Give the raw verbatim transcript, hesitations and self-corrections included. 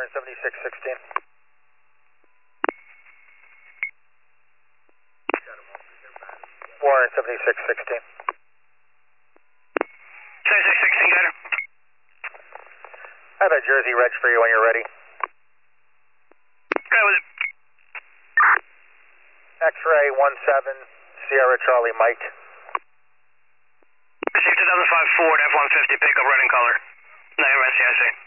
Warren seventy-six sixteen. Warren seventy-six sixteen. seventy-six sixteen, got it. I have a Jersey reg for you when you're ready. Go with it. X-ray one seven, Sierra Charlie Mike. Received two thousand five Ford F one fifty pickup red in color. nine M S C I C.